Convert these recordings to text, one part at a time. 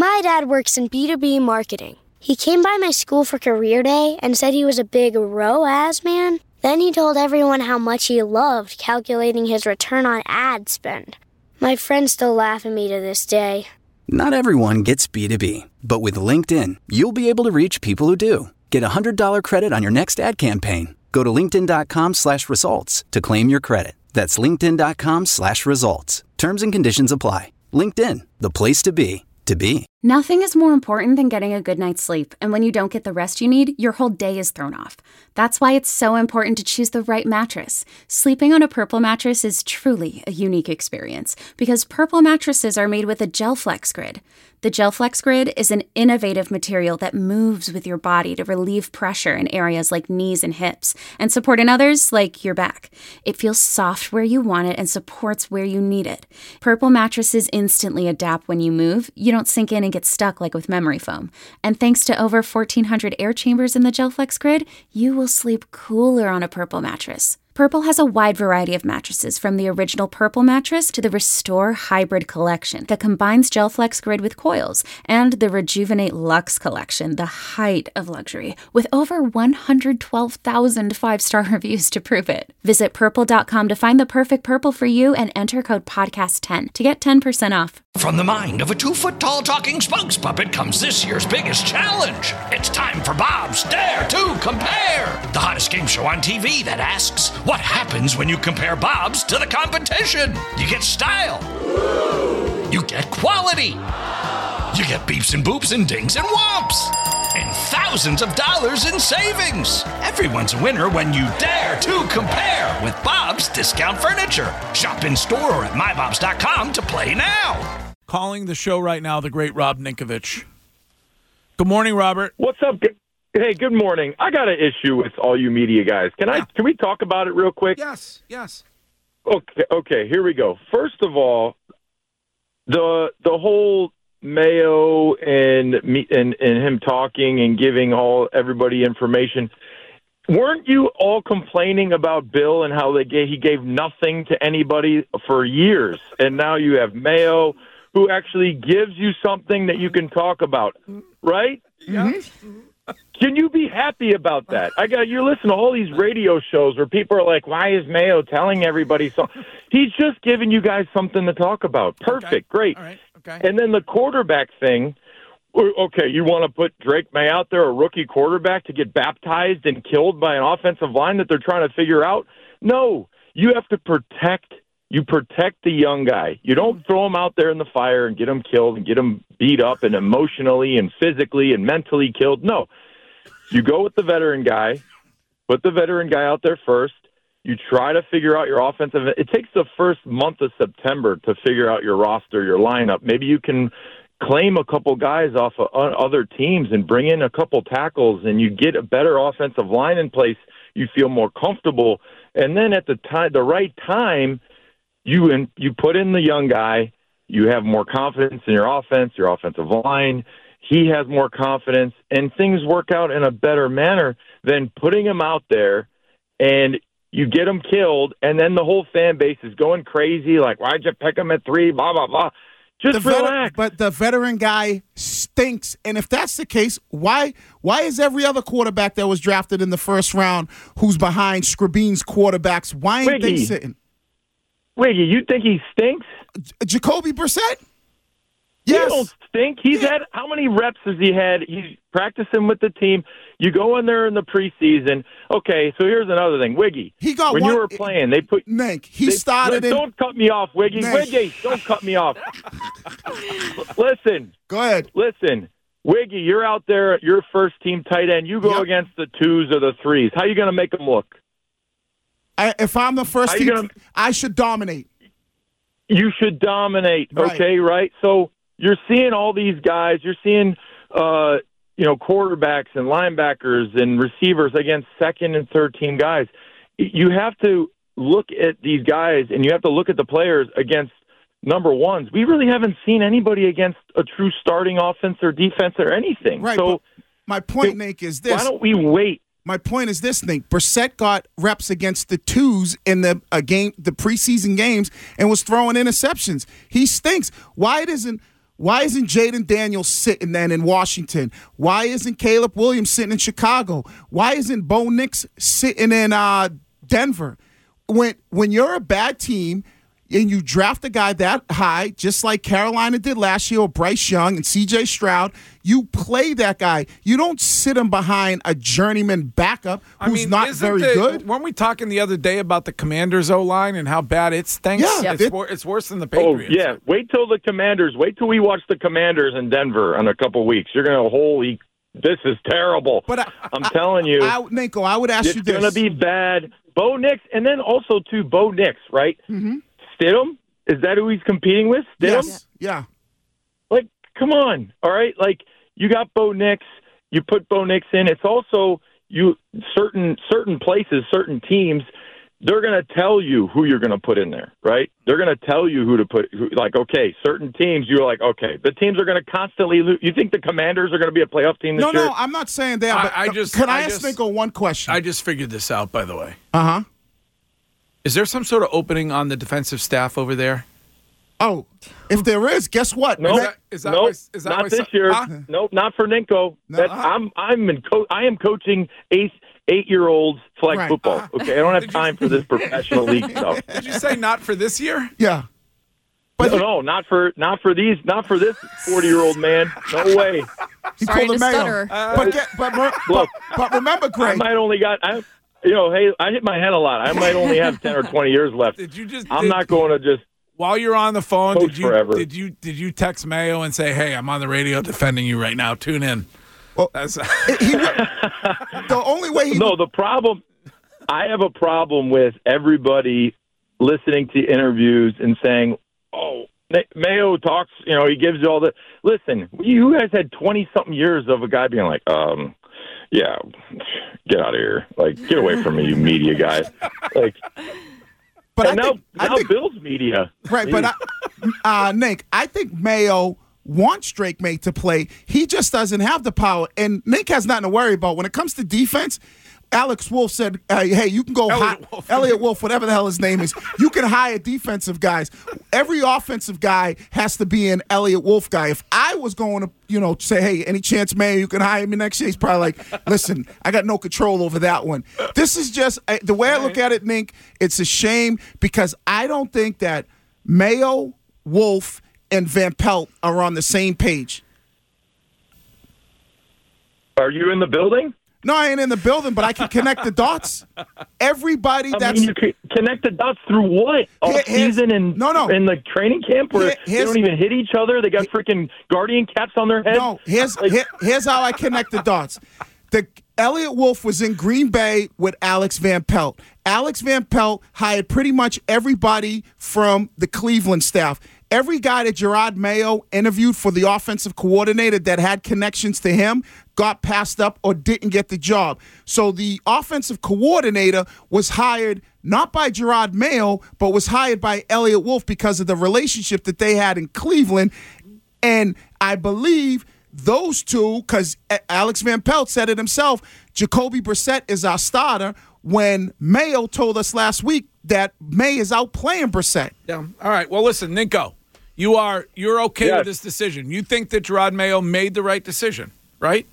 My dad works in B2B marketing. He came by my school for career day and said he was a big ROAS man. Then he told everyone how much he loved calculating his return on ad spend. My friends still laugh at me to this day. Not everyone gets B2B, but with LinkedIn, you'll be able to reach people who do. Get a $100 credit on your next ad campaign. Go to linkedin.com/results to claim your credit. That's linkedin.com/results. Terms and conditions apply. LinkedIn, the place to be, to be. Nothing is more important than getting a good night's sleep, and when you don't get the rest you need, your whole day is thrown off. That's why it's so important to choose the right mattress. Sleeping on a Purple mattress is truly a unique experience, because Purple mattresses are made with a GelFlex Grid. The GelFlex Grid is an innovative material that moves with your body to relieve pressure in areas like knees and hips, and support in others like your back. It feels soft where you want it and supports where you need it. Purple mattresses instantly adapt when you move. You don't sink in and get stuck like with memory foam. And thanks to over 1,400 air chambers in the GelFlex Grid, you will sleep cooler on a Purple mattress. Purple has a wide variety of mattresses, from the original Purple mattress to the Restore Hybrid collection that combines GelFlex Grid with coils, and the Rejuvenate Luxe collection, the height of luxury, with over 112,000 five-star reviews to prove it. Visit purple.com to find the perfect Purple for you and enter code podcast10 to get 10% off. From the mind of a 2-foot-tall talking spokes puppet comes this year's biggest challenge. It's time for Bob's Dare to Compare, the hottest game show on TV that asks, what happens when you compare Bob's to the competition? You get style. You get quality. You get beeps and boops and dings and whomps. And thousands of dollars in savings. Everyone's a winner when you dare to compare with Bob's Discount Furniture. Shop in store or at mybobs.com to play now. Calling the show right now, the great Rob Ninkovich. Good morning, Robert. What's up? Hey, good morning. I got an issue with all you media guys. Can we talk about it real quick? Yes. Okay, here we go. First of all, the whole Mayo and him talking and giving everybody information. Weren't you all complaining about Bill and how he gave nothing to anybody for years? And now you have Mayo, who actually gives you something that you can talk about, right? Yeah. Mm-hmm. Can you be happy about that? You're listening to all these radio shows where people are like, why is Mayo telling everybody so? He's just giving you guys something to talk about. Perfect. Okay. Great. All right. Okay. And then the quarterback thing. Okay, you want to put Drake May out there, a rookie quarterback, to get baptized and killed by an offensive line that they're trying to figure out? No, you have to protect the young guy. You don't throw him out there in the fire and get him killed and get him beat up and emotionally and physically and mentally killed. No, you go with the veteran guy, put the veteran guy out there first. You try to figure out your offensive. It takes the first month of September to figure out your roster, your lineup. Maybe you can claim a couple guys off of other teams and bring in a couple tackles, and you get a better offensive line in place. You feel more comfortable. And then at the right time, you put in the young guy. You have more confidence in your offense, your offensive line. He has more confidence, and things work out in a better manner than putting him out there and you get him killed, and then the whole fan base is going crazy, like, why'd you pick him at 3, blah, blah, blah. Just relax. But the veteran guy stinks, and if that's the case, why is every other quarterback that was drafted in the first round who's behind Scribin's quarterbacks, why ain't they sitting? Wiggy, you think he stinks? Jacoby Brissett? Yes. He don't stink. He's had, how many reps has he had? He's practicing with the team. You go in there in the preseason. Okay, so here's another thing. Wiggy, when you were playing, they put... Nank, started... Don't cut me off, Wiggy. Nank. Wiggy, don't cut me off. Listen. Go ahead. Listen. Wiggy, you're out there, you're first-team tight end. You go against the 2s or the 3s. How are you going to make them look? If I'm the first team, I should dominate. You should dominate, right. Okay, right? So you're seeing all these guys. You're seeing, quarterbacks and linebackers and receivers against second and third team guys. You have to look at these guys, and you have to look at the players against number ones. We really haven't seen anybody against a true starting offense or defense or anything. Right. So my point, Nick, is this. Why don't we wait? My point is this, Nick. Brissett got reps against the 2s in the preseason games, and was throwing interceptions. He stinks. Why doesn't Why isn't Jaden Daniels sitting then in Washington? Why isn't Caleb Williams sitting in Chicago? Why isn't Bo Nix sitting in Denver? When you're a bad team and you draft a guy that high, just like Carolina did last year with Bryce Young and C.J. Stroud, you play that guy. You don't sit him behind a journeyman backup who's not very good. Weren't we talking the other day about the Commanders' O-line and how bad it stinks? Yeah. It's worse than the Patriots. Oh, yeah. Wait till we watch the Commanders in Denver in a couple of weeks. You're going to, this is terrible. But I'm telling you. Nico, I would ask you this. It's going to be bad. Bo Nix, and then also, too, Bo Nix, right? Mm-hmm. Stidham? Is that who he's competing with? Stidham? Yes. Yeah. Like, come on. All right? Like, you got Bo Nix. You put Bo Nix in. It's also certain places, certain teams, they're going to tell you who you're going to put in there, right? They're going to tell you who to put. Okay, certain teams, you're like, okay, the teams are going to constantly lose. You think the Commanders are going to be a playoff team this year? No, I'm not saying that. But can I ask Nico one question? I just figured this out, by the way. Uh-huh. Is there some sort of opening on the defensive staff over there? Oh, if there is, guess what? Nope. Not this year. Nope, not for Ninko. No, I am coaching 8-year-olds flag football. Okay, I don't have time for this professional league stuff. Did you say not for this year? Yeah. But no, not for this 40-year-old man. No way. He Sorry pulled to a Mayo. stutter. But remember, Greg. I hit my head a lot. I might only have 10 or 20 years left. I'm not going to just. While you're on the phone, forever. did you text Mayo and say, "Hey, I'm on the radio defending you right now. Tune in." Well, the only way the problem. I have a problem with everybody listening to interviews and saying, "Oh, Mayo talks." He gives you all the. Listen, you guys had 20-something years of a guy being like, yeah, get out of here. Like, get away from me, you media guys. Like. But I think Bill's media. Right, but Nick, I think Mayo wants Drake May to play. He just doesn't have the power. And Nick has nothing to worry about. When it comes to defense, Alex Wolf said, hey, you can go Elliot Wolf, whatever the hell his name is. You can hire defensive guys. Every offensive guy has to be an Elliot Wolf guy. If I was going to, say, hey, any chance, Mayo, you can hire me next year, he's probably like, listen, I got no control over that one. This is just, the way I look at it, Nick, it's a shame because I don't think that Mayo, Wolf, and Van Pelt are on the same page. Are you in the building? No, I ain't in the building, but I can connect the dots. Everybody you can connect the dots through what? Season and in the training camp where they don't even hit each other? They got freaking guardian caps on their head? No, here's how I connect the dots. Elliot Wolf was in Green Bay with Alex Van Pelt. Alex Van Pelt hired pretty much everybody from the Cleveland staff. Every guy that Gerard Mayo interviewed for the offensive coordinator that had connections to him got passed up or didn't get the job. So the offensive coordinator was hired not by Gerard Mayo, but was hired by Elliot Wolf because of the relationship that they had in Cleveland. And I believe those two, because Alex Van Pelt said it himself, Jacoby Brissett is our starter, when Mayo told us last week that May is out playing Brissett. Yeah. All right. Well, listen, Ninko, you're okay with this decision. You think that Gerard Mayo made the right decision, right?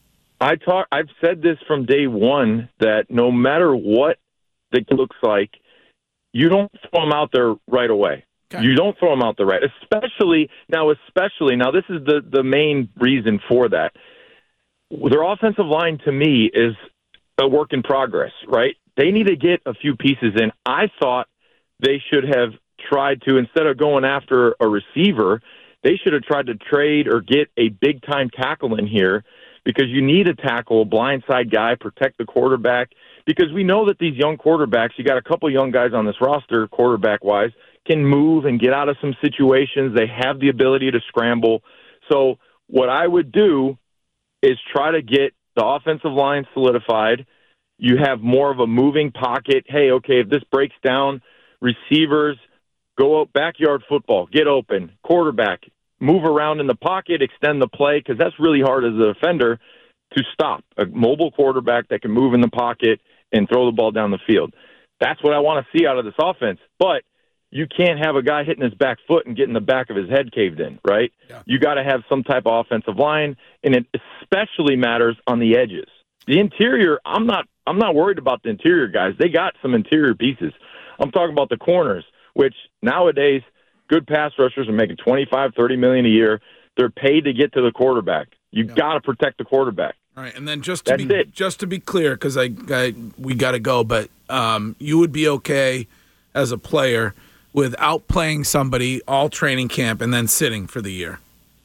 I've said this from day one that no matter what it looks like, you don't throw them out there right away. Okay. You don't throw them out there right, especially now. This is the main reason for that. Their offensive line, to me, is a work in progress, right? They need to get a few pieces in. I thought they should have tried to, instead of going after a receiver, they should have tried to trade or get a big-time tackle in here because you need to tackle a blindside guy, protect the quarterback, because we know that these young quarterbacks, you got a couple young guys on this roster, quarterback-wise, can move and get out of some situations. They have the ability to scramble. So what I would do is try to get the offensive line solidified. You have more of a moving pocket. Hey, okay, if this breaks down, receivers, go out, backyard football, get open, quarterback, move around in the pocket, extend the play, because that's really hard as a defender to stop a mobile quarterback that can move in the pocket and throw the ball down the field. That's what I want to see out of this offense. But you can't have a guy hitting his back foot and getting the back of his head caved in, right? Yeah. You got to have some type of offensive line, and it especially matters on the edges. The interior, I'm not worried about the interior guys. They got some interior pieces. I'm talking about the corners, which nowadays good pass rushers are making $25-30 million a year. They're paid to get to the quarterback. You got to protect the quarterback. All right, and then just to be clear, because we got to go, but you would be okay as a player with outplaying somebody all training camp and then sitting for the year?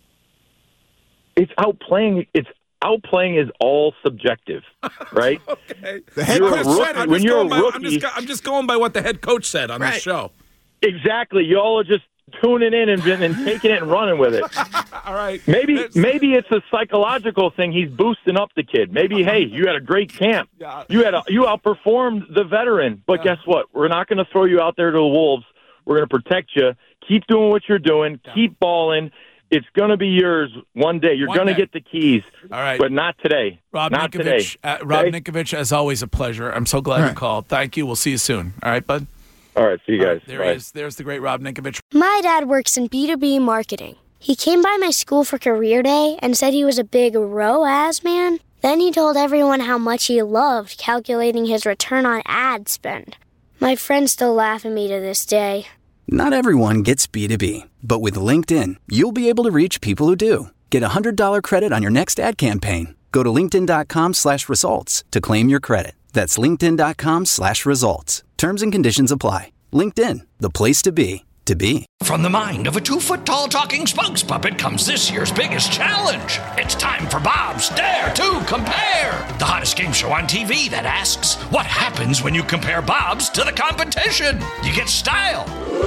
It's outplaying. Outplaying is all subjective, right? Okay. The head coach said it. When you're a rookie, I'm just going by what the head coach said on the show. Exactly. You all are just tuning in and taking it and running with it. All right. Maybe it's a psychological thing. He's boosting up the kid. Maybe, hey, you had a great camp. Yeah. You outperformed the veteran. But guess what? We're not going to throw you out there to the wolves. We're going to protect you. Keep doing what you're doing. Yeah. Keep balling. It's going to be yours one day. You're going to get the keys. All right. But not today. Rob Ninkovich, as always, a pleasure. I'm so glad you called. Thank you. We'll see you soon. All right, bud? All right. See you guys. There he is. There's the great Rob Ninkovich. My dad works in B2B marketing. He came by my school for career day and said he was a big ROAS man. Then he told everyone how much he loved calculating his return on ad spend. My friends still laugh at me to this day. Not everyone gets B2B, but with LinkedIn, you'll be able to reach people who do. Get $100 credit on your next ad campaign. Go to linkedin.com/results to claim your credit. That's linkedin.com/results. Terms and conditions apply. LinkedIn, the place to be, to be. From the mind of a 2-foot-tall talking spokes puppet comes this year's biggest challenge. It's time for Bob's Dare to Compare, the hottest game show on TV that asks, what happens when you compare Bob's to the competition? You get style.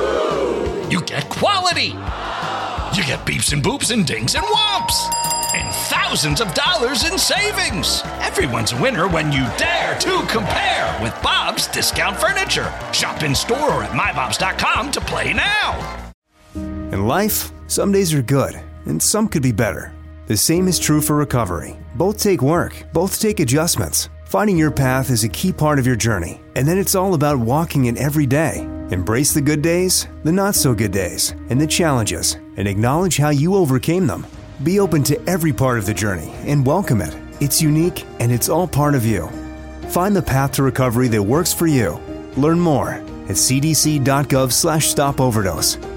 You get quality. You get beeps and boops and dings and whomps. And thousands of dollars in savings. Everyone's a winner when you dare to compare with Bob's Discount Furniture. Shop in store or at mybobs.com to play now. In life, some days are good, and some could be better. The same is true for recovery. Both take work, both take adjustments. Finding your path is a key part of your journey, and then it's all about walking it every day. Embrace the good days, the not-so-good days, and the challenges, and acknowledge how you overcame them. Be open to every part of the journey and welcome it. It's unique, and it's all part of you. Find the path to recovery that works for you. Learn more at cdc.gov/stopoverdose.